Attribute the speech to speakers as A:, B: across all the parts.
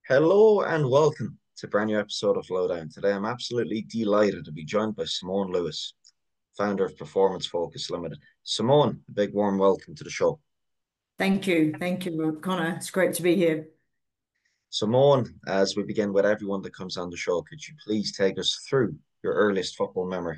A: Hello and welcome to a brand new episode of Lowdown. Today, I'm absolutely delighted to be joined by Simone Lewis, founder of Performance Focus Limited. Simone, a big warm welcome to the show.
B: Thank you. Thank you, Connor. It's great to be here.
A: Simone, as we begin with everyone that comes on the show, could you please take us through your earliest football memory?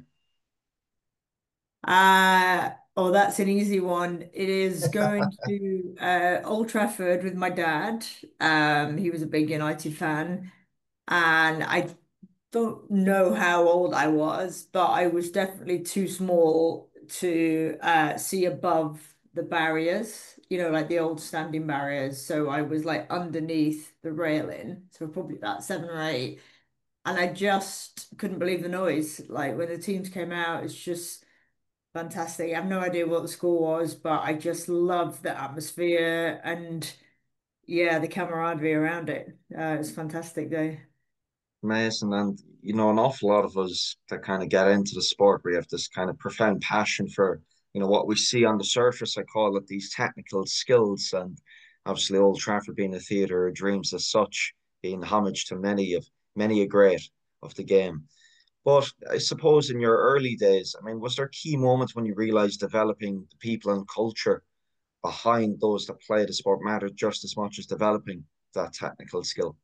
B: Oh, that's an easy one. It is going to Old Trafford with my dad. He was a big United fan, and I don't know how old I was, but I was definitely too small to see above the barriers, like the old standing barriers. So I was like underneath the railing, so probably about 7 or 8. And I just couldn't believe the noise. Like when the teams came out, it's just fantastic. I have no idea what the score was, but I just loved the atmosphere and yeah, the camaraderie around it. It's a fantastic day.
A: Amazing. And, an awful lot of us that kind of get into the sport, we have this kind of profound passion for, what we see on the surface. I call it these technical skills. And obviously, Old Trafford being a theatre of dreams as such, being homage to many a great of the game. But I suppose in your early days, I mean, was there key moments when you realized developing the people and culture behind those that play the sport mattered just as much as developing that technical skill?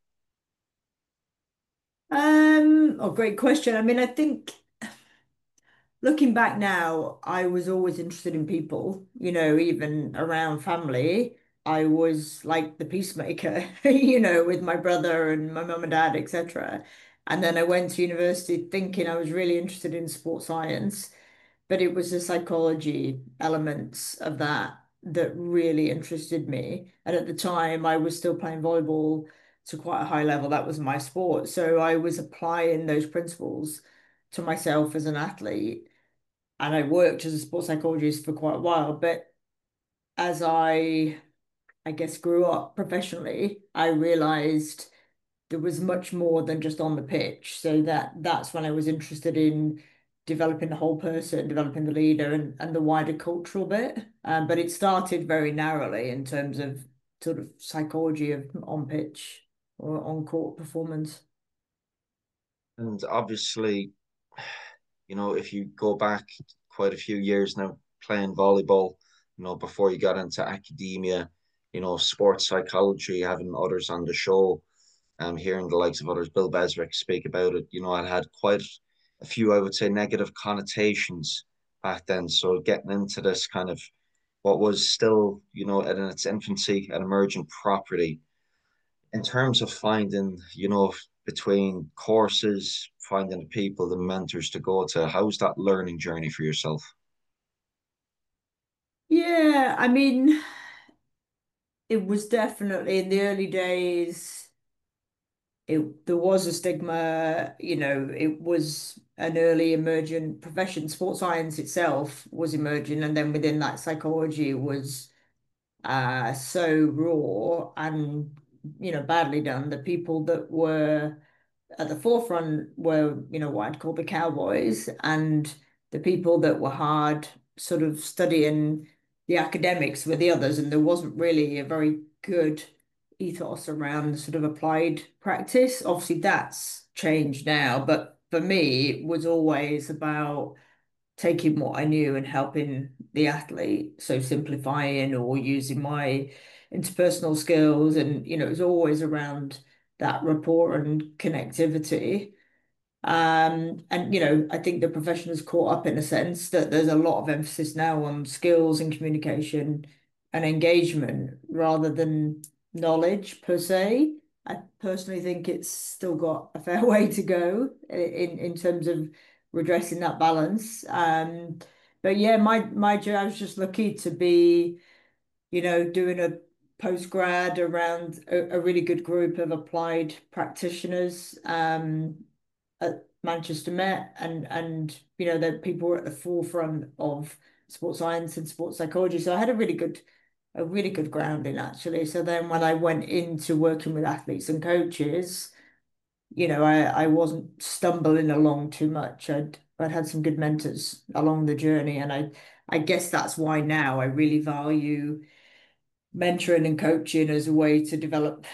B: Oh, great question. I mean, I think looking back now, I was always interested in people, even around family. I was like the peacemaker, with my brother and my mum and dad, etc. And then I went to university thinking I was really interested in sports science, but it was the psychology elements of that that really interested me. And at the time, I was still playing volleyball to quite a high level. That was my sport. So I was applying those principles to myself as an athlete and I worked as a sports psychologist for quite a while. But as I guess, grew up professionally, I realized there was much more than just on the pitch. So that's when I was interested in developing the whole person, developing the leader and the wider cultural bit. But it started very narrowly in terms of sort of psychology of on pitch or on court performance.
A: And obviously, if you go back quite a few years now playing volleyball, before you got into academia, sports psychology, having others on the show, hearing the likes of others, Bill Beswick speak about it, it had quite a few, I would say, negative connotations back then. So getting into this kind of what was still, in its infancy, an emerging property in terms of finding, between courses, finding the people, the mentors to go to, how's that learning journey for yourself?
B: Yeah, I mean, it was definitely in the early days. There was a stigma, it was an early emergent profession. Sports science itself was emerging, and then within that, psychology was so raw and badly done. The people that were at the forefront were, what I'd call the cowboys, and the people that were hard sort of studying the academics were the others, and there wasn't really a very good ethos around sort of applied practice. Obviously, that's changed now, but for me, it was always about taking what I knew and helping the athlete. So simplifying or using my interpersonal skills. And, it was always around that rapport and connectivity. And I think the profession has caught up in a sense that there's a lot of emphasis now on skills and communication and engagement rather than knowledge per se. I personally think it's still got a fair way to go in terms of redressing that balance. But yeah, I was just lucky to be, doing a postgrad around a really good group of applied practitioners. At Manchester Met and that people were at the forefront of sports science and sports psychology. So I had a really good grounding actually. So then when I went into working with athletes and coaches, I wasn't stumbling along too much. I'd had some good mentors along the journey and I guess that's why now I really value mentoring and coaching as a way to develop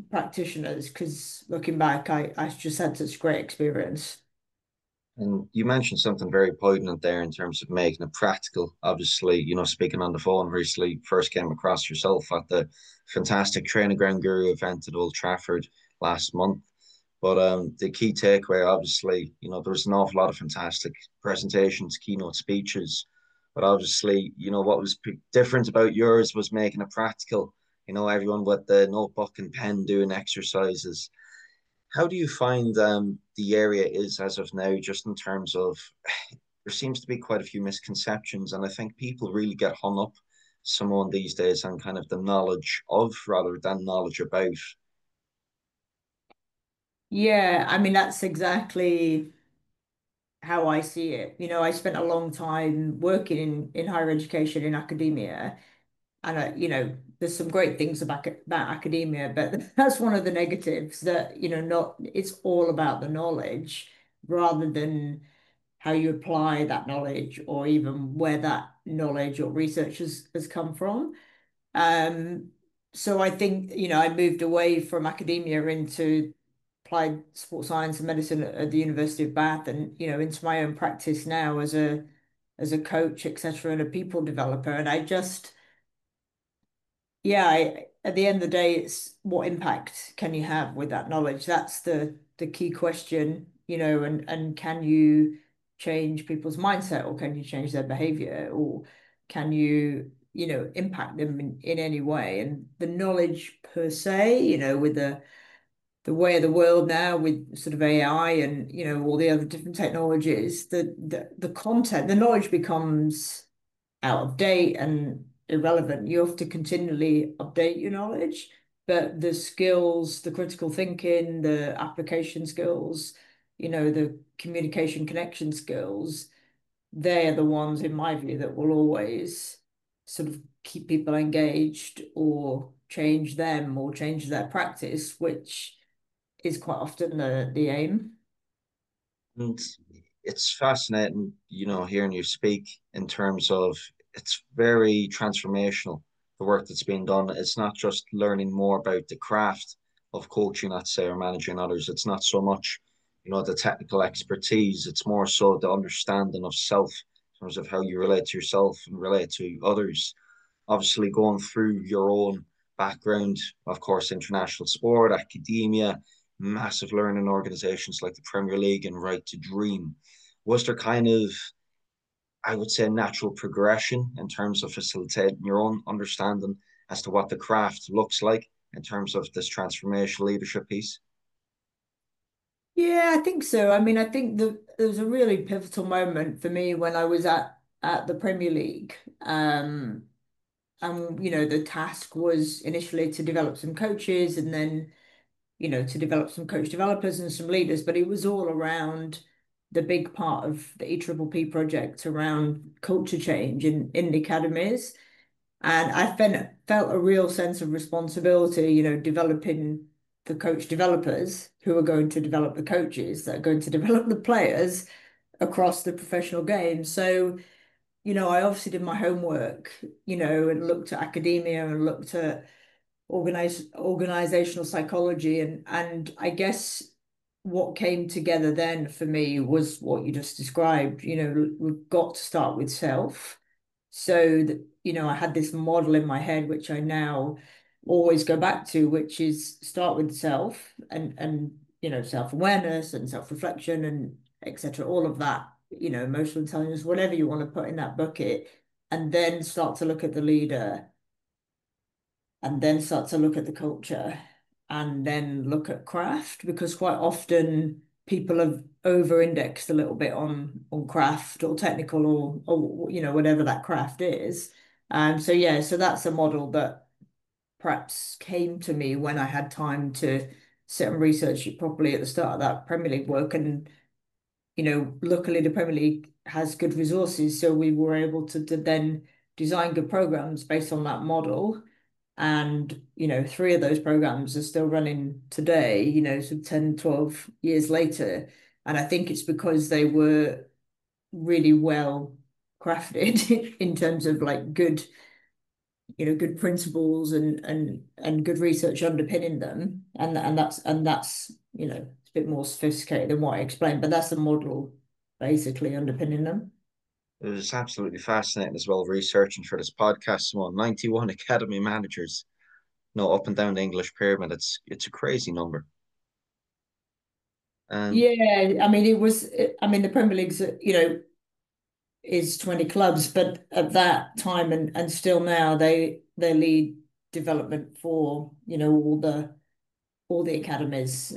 B: practitioners because looking back, I just had such a great experience.
A: And you mentioned something very poignant there in terms of making it practical. Obviously, speaking on the phone recently, first came across yourself at the fantastic Training Ground Guru event at Old Trafford last month. But the key takeaway, obviously, there was an awful lot of fantastic presentations, keynote speeches. But obviously, what was different about yours was making it practical. Everyone with the notebook and pen doing exercises. How do you find the area is as of now, just in terms of there seems to be quite a few misconceptions, and I think people really get hung up someone these days on kind of the knowledge of rather than knowledge about.
B: Yeah, I mean that's exactly how I see it. I spent a long time working in higher education in academia, and there's some great things about academia, but that's one of the negatives that, not it's all about the knowledge rather than how you apply that knowledge or even where that knowledge or research has come from. Um, so I think, I moved away from academia into applied sports science and medicine at the University of Bath and, into my own practice now as a coach, etc., and a people developer. And I just, yeah, at the end of the day, it's what impact can you have with that knowledge? That's the key question, and can you change people's mindset or can you change their behavior or can you, impact them in any way? And the knowledge per se, with the way of the world now with sort of AI and, all the other different technologies, the content, the knowledge becomes out of date and irrelevant. You have to continually update your knowledge, but the skills, the critical thinking, the application skills, the communication connection skills, they're the ones, in my view, that will always sort of keep people engaged or change them or change their practice, which is quite often the aim.
A: And it's fascinating, hearing you speak in terms of it's very transformational, the work that's being done. It's not just learning more about the craft of coaching, let's say, or managing others. It's not so much, the technical expertise. It's more so the understanding of self in terms of how you relate to yourself and relate to others. Obviously, going through your own background, of course, international sport, academia, massive learning organizations like the Premier League and Right to Dream. Was there kind of, I would say, natural progression in terms of facilitating your own understanding as to what the craft looks like in terms of this transformational leadership piece?
B: Yeah, I think so. I mean, I think there was a really pivotal moment for me when I was at the Premier League. And the task was initially to develop some coaches and then, to develop some coach developers and some leaders, but it was all around the big part of the EPPP project around culture change in the academies. And I felt a real sense of responsibility, developing the coach developers who are going to develop the coaches that are going to develop the players across the professional game. So, I obviously did my homework, and looked at academia and looked at organizational psychology and I guess what came together then for me was what you just described. We've got to start with self. So that, I had this model in my head, which I now always go back to, which is start with self and self-awareness and self-reflection and etc. All of that, emotional intelligence, whatever you want to put in that bucket, and then start to look at the leader and then start to look at the culture and then look at craft because quite often people have over-indexed a little bit on craft or technical or whatever that craft is. So yeah, so that's a model that perhaps came to me when I had time to sit and research it properly at the start of that Premier League work. And luckily the Premier League has good resources, so we were able to then design good programs based on that model. And, three of those programs are still running today, so 10, 12 years later. And I think it's because they were really well crafted in terms of like good good principles and good research underpinning them, and that's it's a bit more sophisticated than what I explained, but that's the model basically underpinning them.
A: It was absolutely fascinating as well researching for this podcast. Simone, 91 academy managers, no, up and down the English pyramid. It's a crazy number. And
B: Yeah, I mean I mean the Premier League's is 20 clubs, but at that time and still now they lead development for all the academies.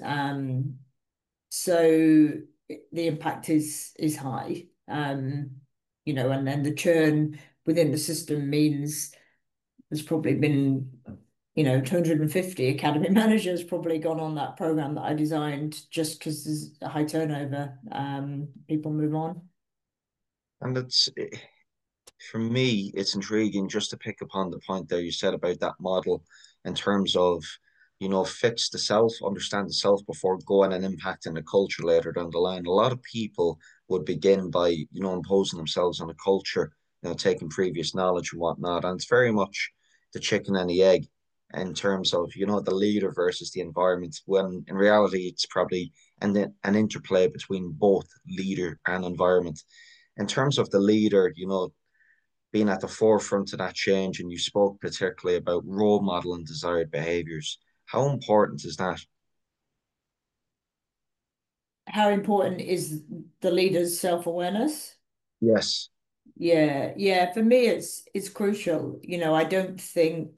B: So the impact is high. And then the churn within the system means there's probably been 250 academy managers probably gone on that program that I designed just because there's a high turnover. People move on.
A: and it's for me, it's intriguing just to pick upon the point there you said about that model in terms of, fix the self, understand the self before going and impacting the culture later down the line. A lot of people would begin by, imposing themselves on a culture, taking previous knowledge and whatnot. And it's very much the chicken and the egg in terms of, the leader versus the environment, when in reality, it's probably an interplay between both leader and environment. In terms of the leader, being at the forefront of that change, and you spoke particularly about role model and desired behaviors. How important is that?
B: How important is the leader's self-awareness?
A: Yes.
B: Yeah, yeah. For me, it's crucial. I don't think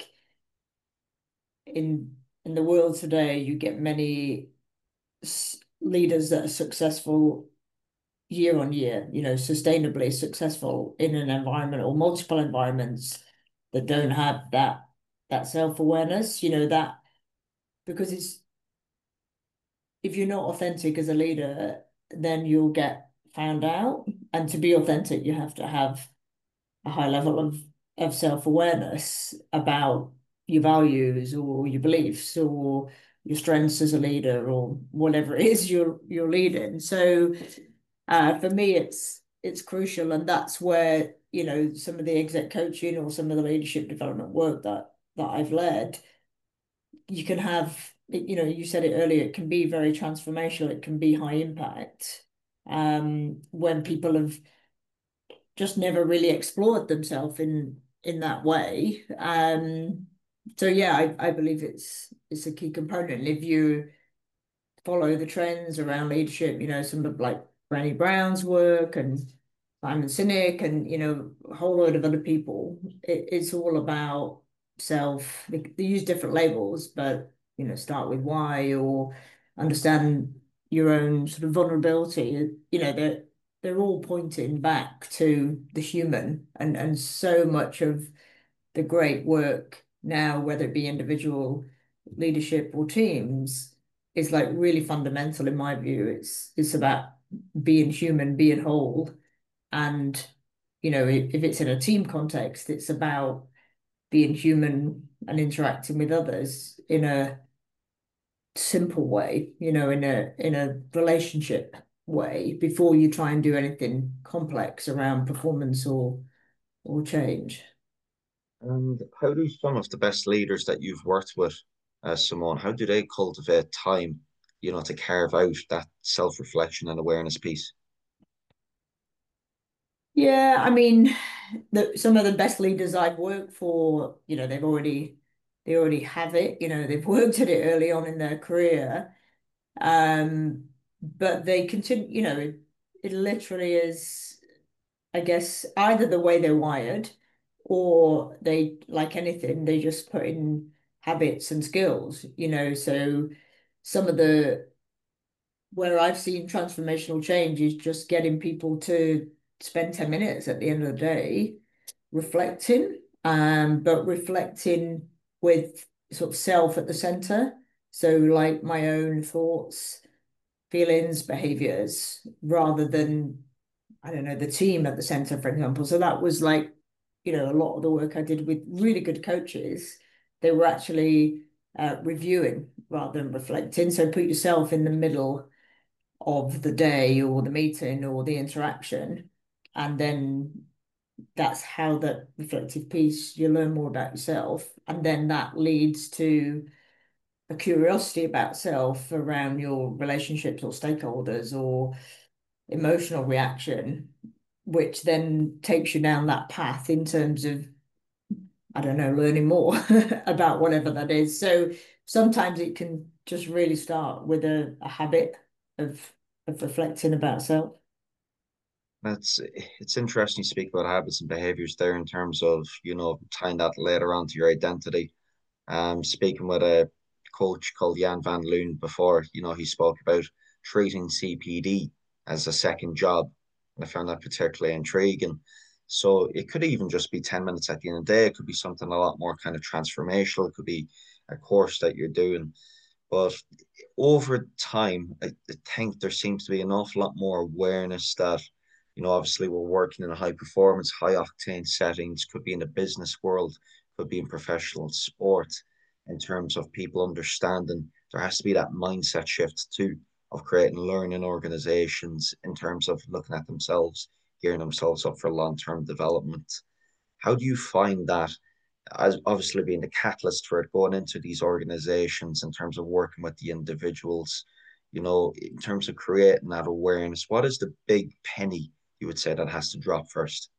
B: in the world today you get many leaders that are successful year on year. Sustainably successful in an environment or multiple environments that don't have that self-awareness. That because it's if you're not authentic as a leader, then you'll get found out. And to be authentic, you have to have a high level of self-awareness about your values or your beliefs or your strengths as a leader or whatever it is you're leading. So for me it's crucial, and that's where some of the exec coaching or some of the leadership development work that I've led, you can have you said it earlier, it can be very transformational, it can be high impact when people have just never really explored themselves in that way. So yeah, I believe it's a key component. If you follow the trends around leadership, some of like Brené Brown's work and Simon Sinek and a whole load of other people, it's all about self. They use different labels, but start with why or understand your own sort of vulnerability. They're all pointing back to the human, and so much of the great work now, whether it be individual leadership or teams, is like really fundamental in my view. It's about being human, being whole, and if it's in a team context, it's about being human and interacting with others in a simple way, in a relationship way before you try and do anything complex around performance or change.
A: And how do some of the best leaders that you've worked with, Simone, how do they cultivate time, to carve out that self-reflection and awareness piece?
B: Yeah, I mean, some of the best leaders I've worked for, they already have it, they've worked at it early on in their career. But they continue, it literally is, I guess, either the way they're wired or they, like anything, they just put in habits and skills, so some of the where I've seen transformational change is just getting people to spend 10 minutes at the end of the day reflecting, but reflecting with sort of self at the center. So like my own thoughts, feelings, behaviors, rather than, I don't know, the team at the center, for example. So that was like, a lot of the work I did with really good coaches. They were actually reviewing rather than reflecting. So put yourself in the middle of the day or the meeting or the interaction, and then that's how that reflective piece, you learn more about yourself. And then that leads to a curiosity about self around your relationships or stakeholders or emotional reaction, which then takes you down that path in terms of, I don't know, learning more about whatever that is. So sometimes it can just really start with a habit of reflecting about self.
A: That's it's interesting to speak about habits and behaviors there in terms of, tying that later on to your identity. Speaking with a coach called Jan van Loon before, he spoke about treating CPD as a second job. And I found that particularly intriguing. So it could even just be 10 minutes at the end of the day. It could be something a lot more kind of transformational. It could be a course that you're doing. But over time, I think there seems to be an awful lot more awareness that, obviously we're working in a high performance, high octane settings, could be in the business world, could be in professional sport, in terms of people understanding there has to be that mindset shift too of creating learning organizations in terms of looking at themselves, gearing themselves up for long-term development. How do you find that as obviously being the catalyst for it going into these organizations in terms of working with the individuals, in terms of creating that awareness? What is the big penny you would say that has to drop first?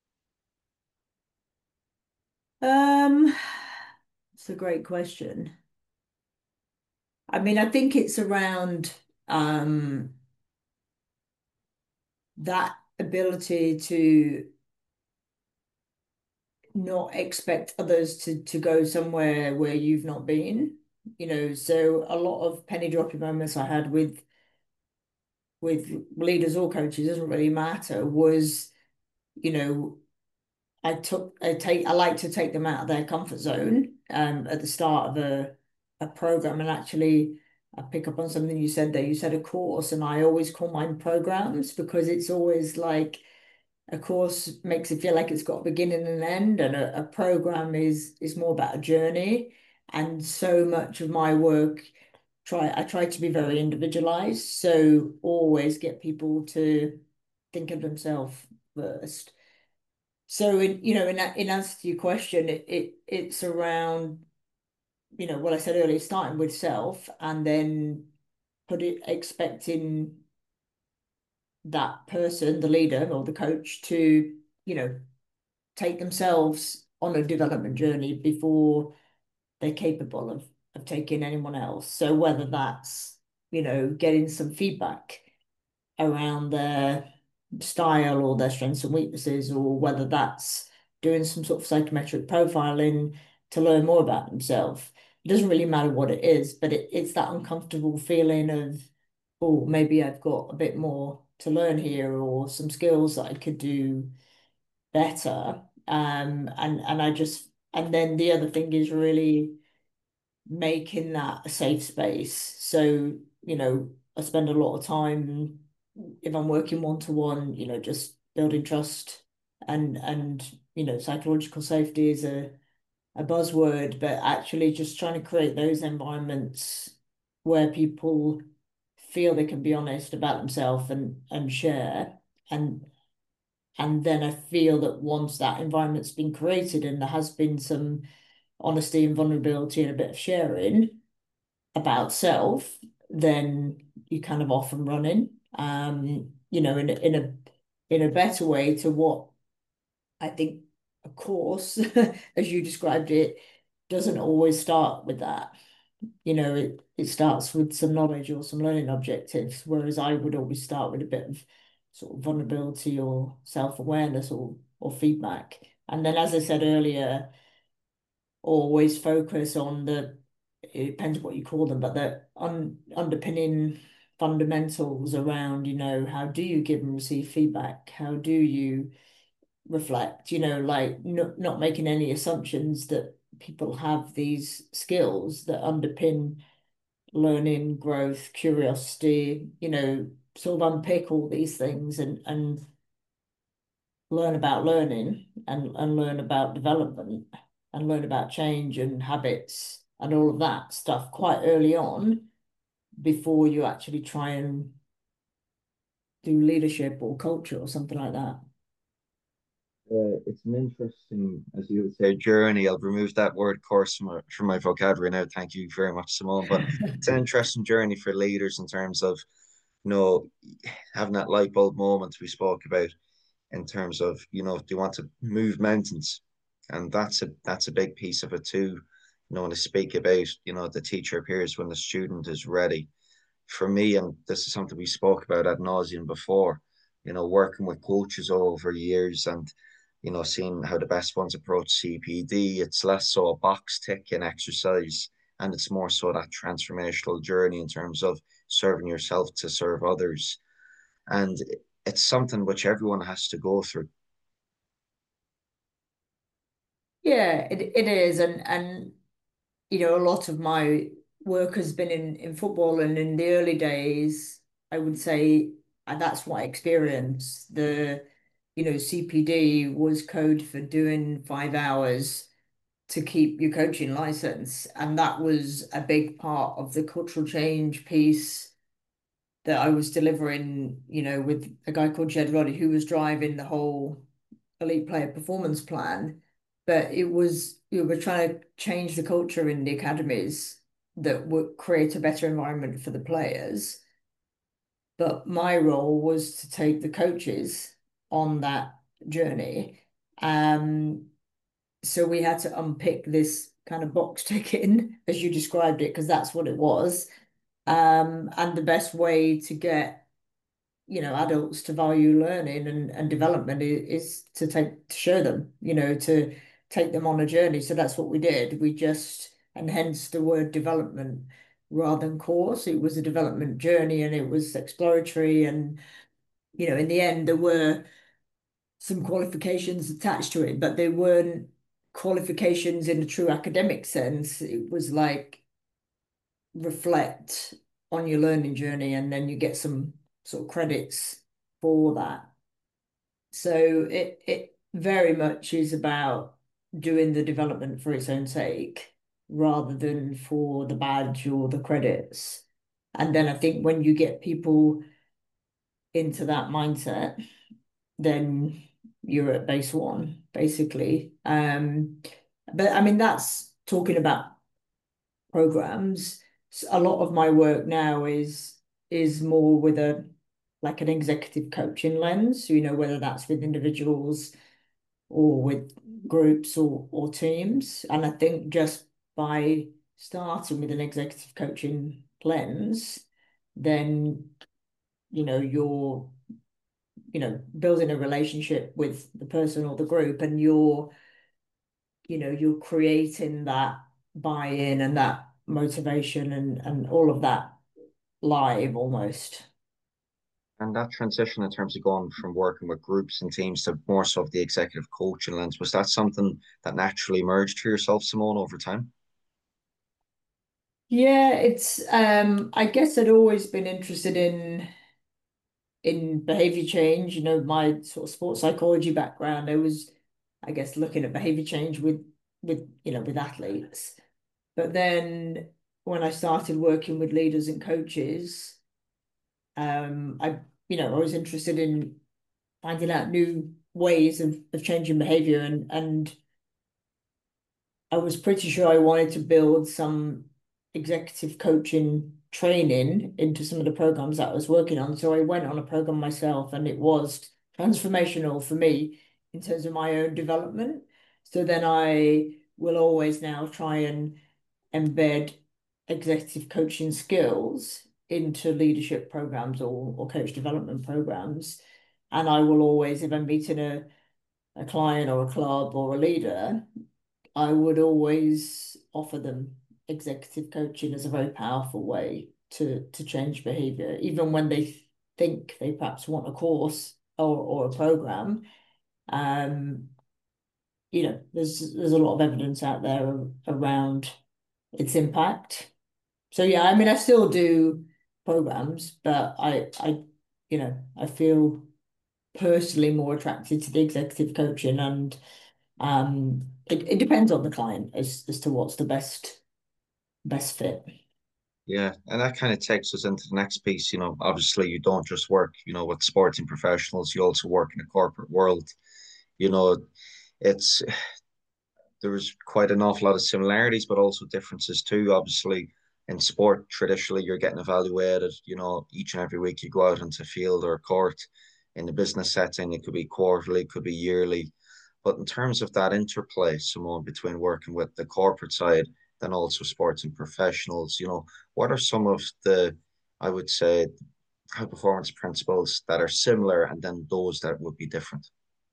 B: Um, it's a great question. I mean, I think it's around that ability to not expect others to go somewhere where you've not been. So a lot of penny dropping moments I had with leaders or coaches, doesn't really matter, was, you know, I like to take them out of their comfort zone at the start of a program. And actually I pick up on something you said there. You said a course, and I always call mine programs because it's always like a course makes it feel like it's got a beginning and an end, and a program is more about a journey. And so much of my work I try to be very individualized, so always get people to think of themselves first. So in answer to your question, it's around, what I said earlier, starting with self and then expecting that person, the leader or the coach, to, you know, take themselves on a development journey before they're capable of taking anyone else. So whether that's, getting some feedback around their style or their strengths and weaknesses, or whether that's doing some sort of psychometric profiling to learn more about themselves. It doesn't really matter what it is, but it's that uncomfortable feeling of, oh, maybe I've got a bit more to learn here or some skills that I could do better. And then the other thing is really making that a safe space. So, I spend a lot of time, if I'm working one to one, just building trust, and psychological safety is a buzzword, but actually just trying to create those environments where people feel they can be honest about themselves and share. And and then I feel that once that environment's been created and there has been some honesty and vulnerability and a bit of sharing about self, then you kind of off and running. In a better way to what I think a course, as you described it, doesn't always start with that. It starts with some knowledge or some learning objectives, whereas I would always start with a bit of sort of vulnerability or self-awareness or feedback. And then, as I said earlier, always focus on it depends what you call them, but the underpinning fundamentals around, how do you give and receive feedback? How do you reflect? Like not making any assumptions that people have these skills that underpin learning, growth, curiosity, sort of unpick all these things and learn about learning and learn about development and learn about change and habits and all of that stuff quite early on before you actually try and do leadership or culture or something like that.
A: It's an interesting, as you would say, journey. I'll remove that word course from my vocabulary now. Thank you very much, Simone. But it's an interesting journey for leaders in terms of, you know, having that light bulb moment we spoke about in terms of, do you want to move mountains? And that's a big piece of it too. When I speak about, the teacher appears when the student is ready. For me, and this is something we spoke about ad nauseum before, working with coaches over years and, seeing how the best ones approach CPD, it's less so a box ticking exercise and it's more so that transformational journey in terms of serving yourself to serve others. And it's something which everyone has to go through.
B: Yeah, it is, and a lot of my work has been in football, and in the early days, I would say that's what I experienced. CPD was code for doing 5 hours to keep your coaching license, and that was a big part of the cultural change piece that I was delivering, with a guy called Jed Roddy who was driving the whole elite player performance plan. But it was, we were trying to change the culture in the academies that would create a better environment for the players. But my role was to take the coaches on that journey. Um, so we had to unpick this kind of box ticking, as you described it, because that's what it was. And the best way to get, adults to value learning and development is to show them, to take them on a journey. So that's what we did. We just, and hence the word development rather than course. It was a development journey and it was exploratory. And, in the end, there were some qualifications attached to it, but they weren't qualifications in a true academic sense. It was like reflect on your learning journey and then you get some sort of credits for that. So it very much is about doing the development for its own sake rather than for the badge or the credits. And then I think when you get people into that mindset, then you're at base one, basically. But I mean, that's talking about programs. A lot of my work now is more with a like an executive coaching lens, whether that's with individuals or with groups or teams. And I think just by starting with an executive coaching lens, then you're building a relationship with the person or the group, and you're creating that buy-in and that motivation and all of that live almost.
A: And that transition in terms of going from working with groups and teams to more so of the executive coaching lens, was that something that naturally emerged for yourself, Simone, over time?
B: Yeah, it's I guess I'd always been interested in behavior change, my sort of sports psychology background. I was, I guess, looking at behavior change with athletes. But then when I started working with leaders and coaches, I was interested in finding out new ways of changing behavior, and I was pretty sure I wanted to build some executive coaching training into some of the programs that I was working on. So I went on a program myself and it was transformational for me in terms of my own development. So then I will always now try and embed executive coaching skills into leadership programs or coach development programs. And I will always, if I'm meeting a client or a club or a leader, I would always offer them executive coaching as a very powerful way to change behavior, even when they think they perhaps want a course or a program. Um, there's a lot of evidence out there around its impact. So yeah, I mean, I still do programs, but I feel personally more attracted to the executive coaching, and it depends on the client as to what's the best fit.
A: Yeah, and that kind of takes us into the next piece. Obviously you don't just work, with sporting professionals, you also work in the corporate world. You know, it's there was quite an awful lot of similarities, but also differences too. Obviously, in sport, traditionally, you're getting evaluated, each and every week you go out into field or court. In the business setting, it could be quarterly, it could be yearly. But in terms of that interplay, Simone, between working with the corporate side, then also sports and professionals, what are some of the, I would say, high performance principles that are similar and then those that would be different?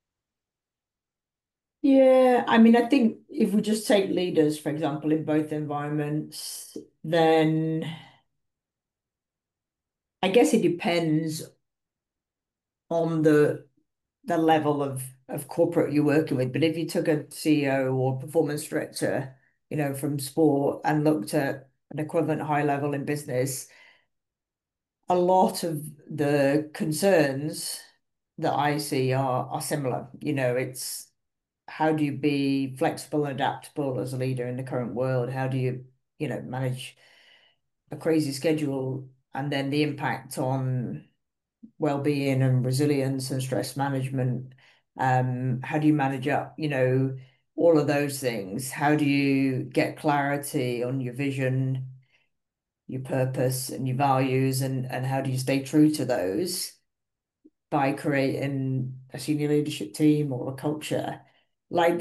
B: Yeah, I mean, I think if we just take leaders, for example, in both environments, then I guess it depends on the level of corporate you're working with. But if you took a CEO or performance director, from sport and looked at an equivalent high level in business, a lot of the concerns that I see are similar. It's how do you be flexible and adaptable as a leader in the current world? How do you, manage a crazy schedule and then the impact on well-being and resilience and stress management? How do you manage up, all of those things? How do you get clarity on your vision, your purpose, and your values, and how do you stay true to those by creating a senior leadership team or a culture? Like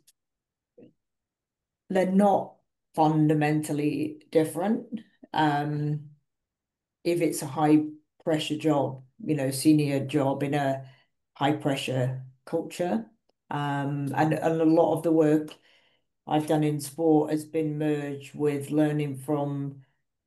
B: they're not fundamentally different. Um, if it's a high pressure job, senior job in a high pressure culture. And a lot of the work I've done in sport has been merged with learning from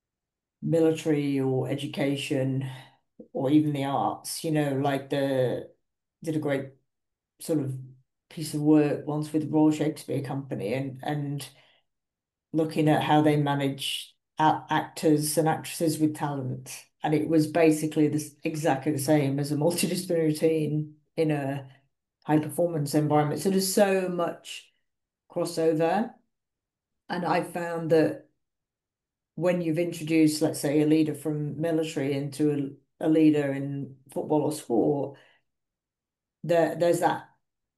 B: military or education or even the arts, like did a great sort of piece of work once with the Royal Shakespeare Company and looking at how they manage actors and actresses with talent. And it was basically exactly the same as a multidisciplinary team in a high performance environment. So there's so much crossover. And I found that when you've introduced, let's say, a leader from military into a leader in football or sport, there's that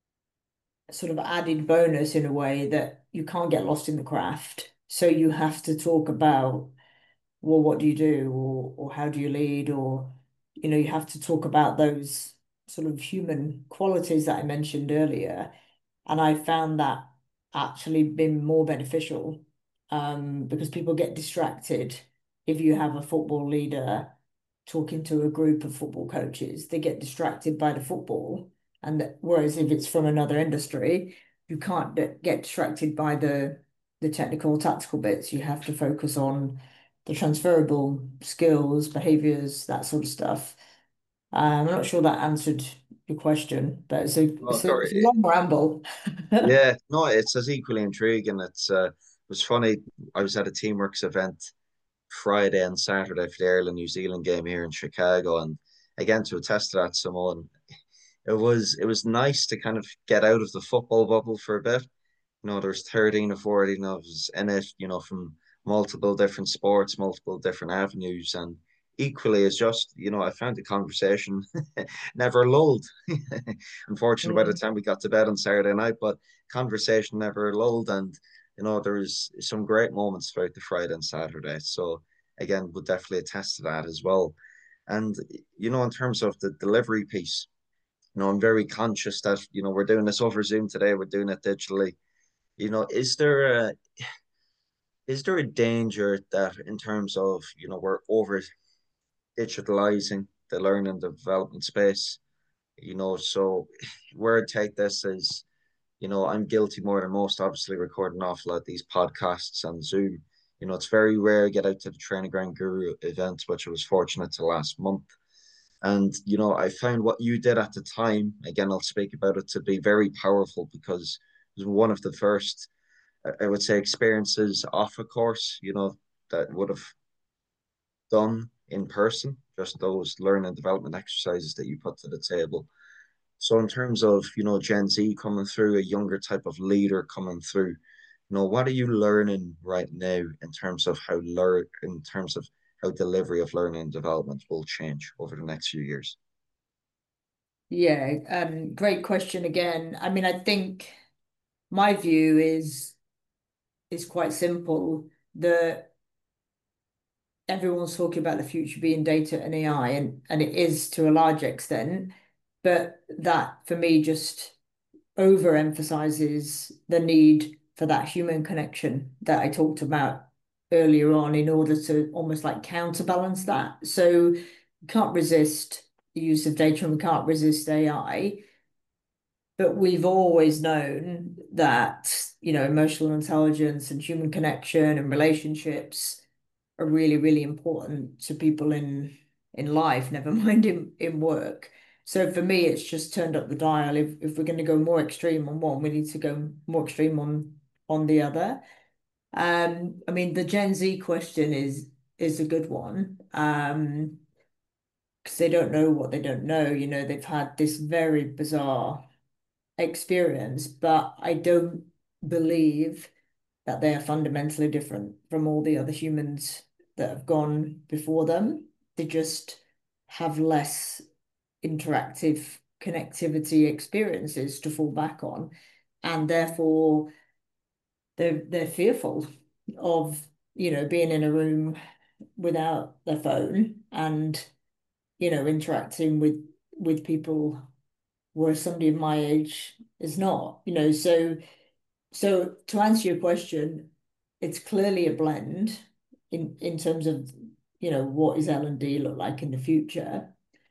B: sort of added bonus in a way that you can't get lost in the craft. So you have to talk about, well, what do you do, or how do you lead, or you have to talk about those sort of human qualities that I mentioned earlier. And I found that actually been more beneficial, because people get distracted if you have a football leader talking to a group of football coaches. They get distracted by the football, and whereas if it's from another industry, you can't get distracted by the technical, tactical bits. You have to focus on the transferable skills, behaviors, that sort of stuff. I'm not sure that answered your question, but
A: Oh,
B: it's a long ramble.
A: yeah, no, it's as equally intriguing. It was funny. I was at a Teamworks event Friday and Saturday for the Ireland New Zealand game here in Chicago, and again to attest to that, Simone, it was nice to kind of get out of the football bubble for a bit. There's 13 or 14 of us in it, from multiple different sports, multiple different avenues, and equally as just, I found the conversation never lulled. Unfortunately, by the
B: Mm.
A: time we got to bed on Saturday night, but conversation never lulled. And, there's some great moments throughout the Friday and Saturday. So, again, would definitely attest to that as well. And, in terms of the delivery piece, I'm very conscious that, we're doing this over Zoom today, we're doing it digitally. Is there a danger that in terms of, we're over digitalizing the learning and development space? So where I take this is, I'm guilty more than most, obviously recording off a lot of these podcasts on Zoom. It's very rare to get out to the Training Ground Guru event, which I was fortunate to last month. And, I found what you did at the time, again, I'll speak about it, to be very powerful because it was one of the first, I would say, experiences off a course, that would have done in person, just those learning and development exercises that you put to the table. So in terms of, Gen Z coming through, a younger type of leader coming through, what are you learning right now in terms of how delivery of learning and development will change over the next few years?
B: Yeah, great question again. I mean, I think my view is quite simple. That everyone's talking about the future being data and AI, and it is to a large extent, but that for me just overemphasizes the need for that human connection that I talked about earlier on in order to almost like counterbalance that. So we can't resist the use of data and we can't resist AI, but we've always known that, emotional intelligence and human connection and relationships are really, really important to people in life, never mind in work. So for me, it's just turned up the dial. If we're going to go more extreme on one, we need to go more extreme on the other. I mean, the Gen Z question is a good one. Because they don't know what they don't know. They've had this very bizarre experience, but I don't believe that they are fundamentally different from all the other humans that have gone before them. They just have less interactive connectivity experiences to fall back on, and therefore they're fearful of, being in a room without their phone and, interacting with people, whereas somebody of my age is not, so to answer your question, it's clearly a blend in terms of, what is L&D look like in the future.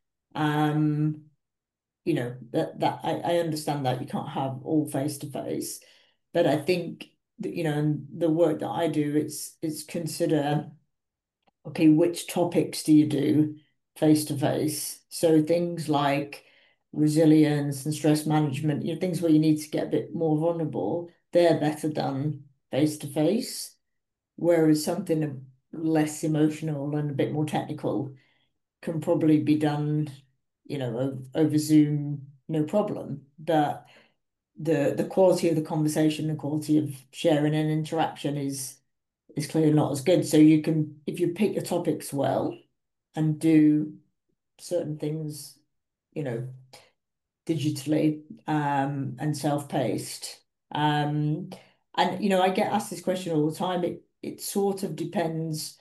B: Um, that I understand that you can't have all face to face, but I think that, in the work that I do, it's consider, okay, which topics do you do face to face? So things like resilience and stress management, things where you need to get a bit more vulnerable, they're better done face to face. Whereas something less emotional and a bit more technical can probably be done, over Zoom, no problem. But the quality of the conversation, the quality of sharing and interaction is clearly not as good. So you can, if you pick your topics well and do certain things, you know, digitally, and self-paced. Um, and I get asked this question all the time. It sort of depends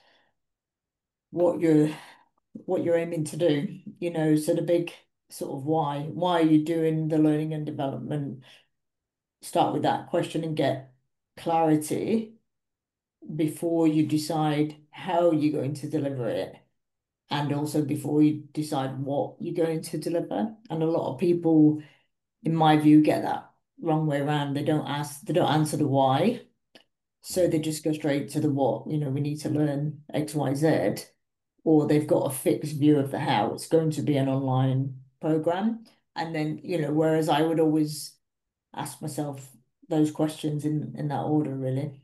B: what you're aiming to do, so the big sort of why are you doing the learning and development? Start with that question and get clarity before you decide how you're going to deliver it, and also before you decide what you're going to deliver. And a lot of people, in my view, get that wrong way around. They don't answer the why. So they just go straight to the what, we need to learn X, Y, Z, or they've got a fixed view of the how. It's going to be an online program. And then, whereas I would always ask myself those questions in that order, really.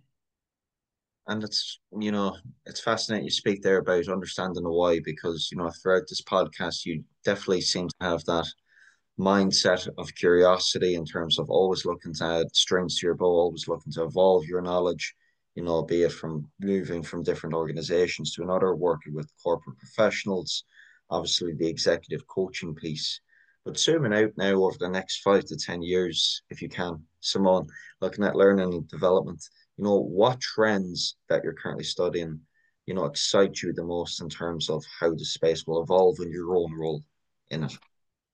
A: And it's fascinating you speak there about understanding the why because, throughout this podcast, you definitely seem to have that mindset of curiosity in terms of always looking to add strings to your bow, always looking to evolve your knowledge, be it from moving from different organizations to another, working with corporate professionals, obviously the executive coaching piece. But zooming out now over the next 5 to 10 years, if you can, Simone, looking at learning and development, what trends that you're currently studying, excite you the most in terms of how the space will evolve in your own role in it?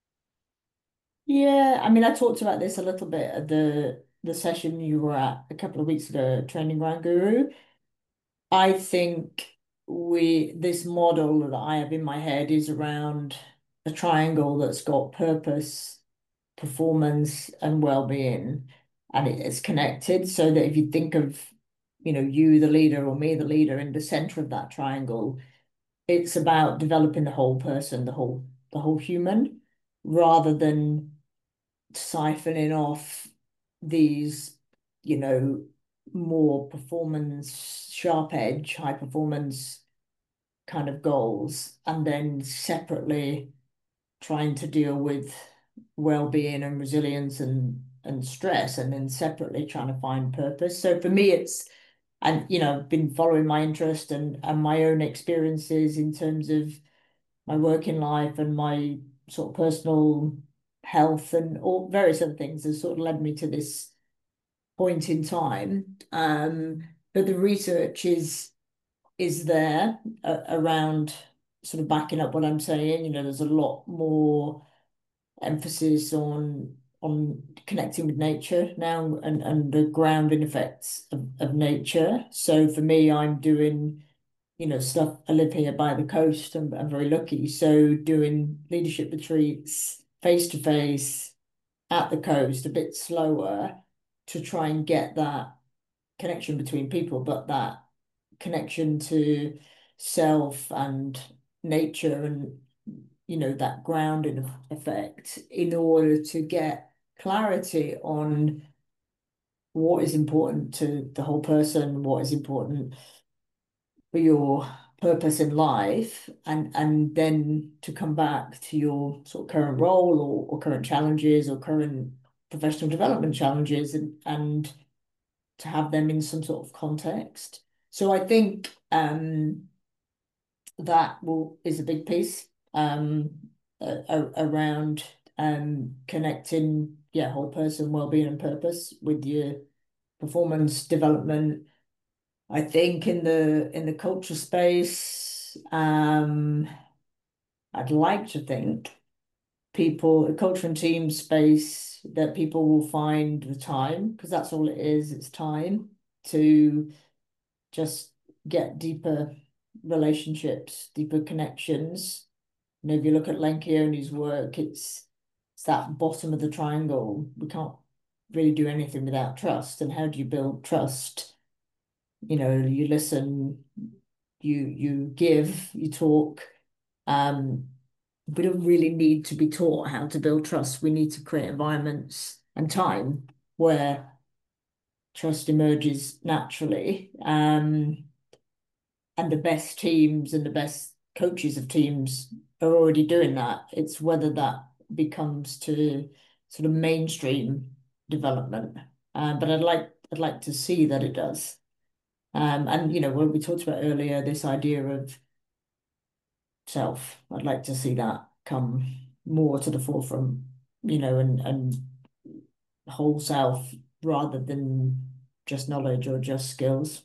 B: Yeah, I mean, I talked about this a little bit at the session you were at a couple of weeks ago, Training Ground Guru. I think this model that I have in my head is around a triangle that's got purpose, performance, and well-being, and it's connected so that if you think of, you the leader or me the leader in the center of that triangle, it's about developing the whole person, the whole human, rather than siphoning off these, you know, more performance, sharp edge, high performance kind of goals, and then separately trying to deal with well-being and resilience and stress, and then separately trying to find purpose. So for me, and I've been following my interest and my own experiences in terms of my working life and my sort of personal health and all various other things that sort of led me to this point in time. But the research is there around sort of backing up what I'm saying. You know, there's a lot more emphasis on connecting with nature now and the grounding effects of nature. So for me, I'm doing, you know, stuff. I live here by the coast. I'm very lucky. So doing leadership retreats face to face at the coast, a bit slower to try and get that connection between people, but that connection to self and nature and, you know, that grounding effect in order to get clarity on what is important to the whole person, what is important for your purpose in life, and then to come back to your sort of current role or current challenges or current professional development challenges and to have them in some sort of context. So I think that will is a big piece around connecting, yeah, whole person well-being and purpose with your performance development. I think in the culture space, I'd like to think people, culture and team space, that people will find the time, because that's all it is, it's time to just get deeper relationships, deeper connections. You know, if you look at Lencioni's work, it's that bottom of the triangle. We can't really do anything without trust. And how do you build trust? You know, you listen, you give, you talk. Um, we don't really need to be taught how to build trust. We need to create environments and time where trust emerges naturally. And the best teams and the best coaches of teams are already doing that. It's whether that becomes to sort of mainstream development. But I'd like to see that it does. And you know, what we talked about earlier, this idea of self, I'd like to see that come more to the forefront, you know, and whole self rather than just knowledge or just skills.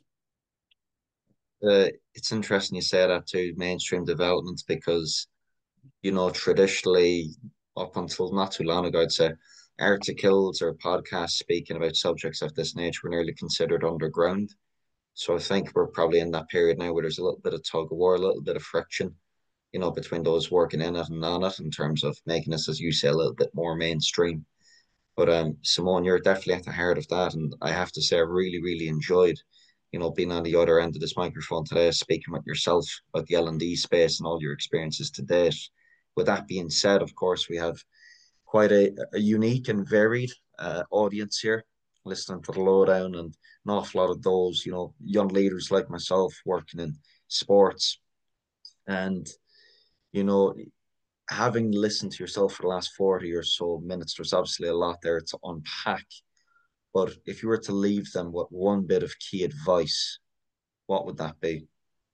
A: It's interesting you say that too, mainstream development, because traditionally, up until not too long ago, I'd say articles or podcasts speaking about subjects of this nature were nearly considered underground. So I think we're probably in that period now where there's a little bit of tug of war, a little bit of friction, between those working in it and on it in terms of making this, as you say, a little bit more mainstream. But Simone, you're definitely at the heart of that, and I have to say, I really, really enjoyed, being on the other end of this microphone today, speaking with yourself about the L&D space and all your experiences to date. With that being said, of course, we have quite a unique and varied audience here, listening to the lowdown, and an awful lot of those, young leaders like myself working in sports, and you know having listened to yourself for the last 40 or so minutes, there's obviously a lot there to unpack. But if you were to leave them with one bit of key advice, what would that be?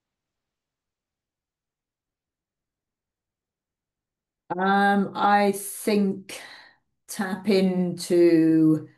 B: I think tap into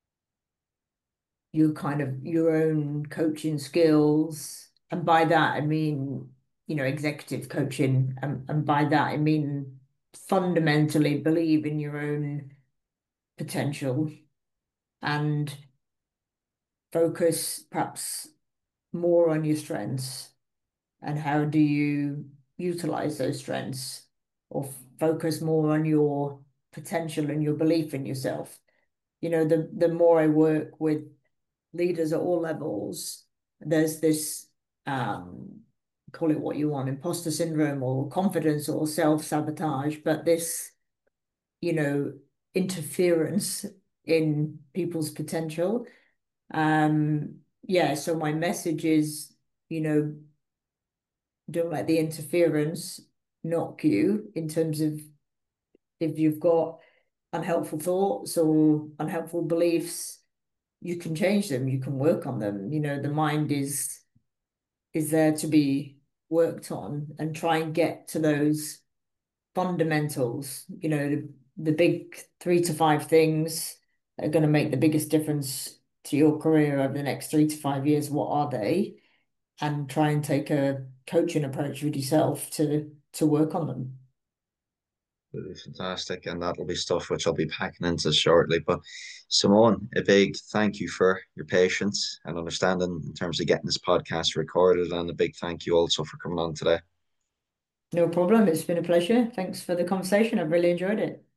B: your kind of your own coaching skills. And by that, I mean, you know, executive coaching. And by that, I mean, fundamentally believe in your own potential and focus perhaps more on your strengths and how do you utilize those strengths or focus more on your potential and your belief in yourself. You know, the more I work with leaders at all levels, there's this call it what you want, imposter syndrome or confidence or self-sabotage, but this, you know, interference in people's potential. Yeah, so my message is, you know, don't let the interference knock you in terms of if you've got unhelpful thoughts or unhelpful beliefs, you can change them, you can work on them. You know, the mind is there to be worked on and try and get to those fundamentals, you know, the big 3 to 5 things that are going to make the biggest difference to your career over the next 3 to 5 years. What are they? And try and take a coaching approach with yourself to work on them.
A: Really fantastic, and that'll be stuff which I'll be packing into shortly. But Simone, a big thank you for your patience and understanding in terms of getting this podcast recorded, and a big thank you also for coming on today.
B: No problem. It's been a pleasure. Thanks for the conversation. I've really enjoyed it.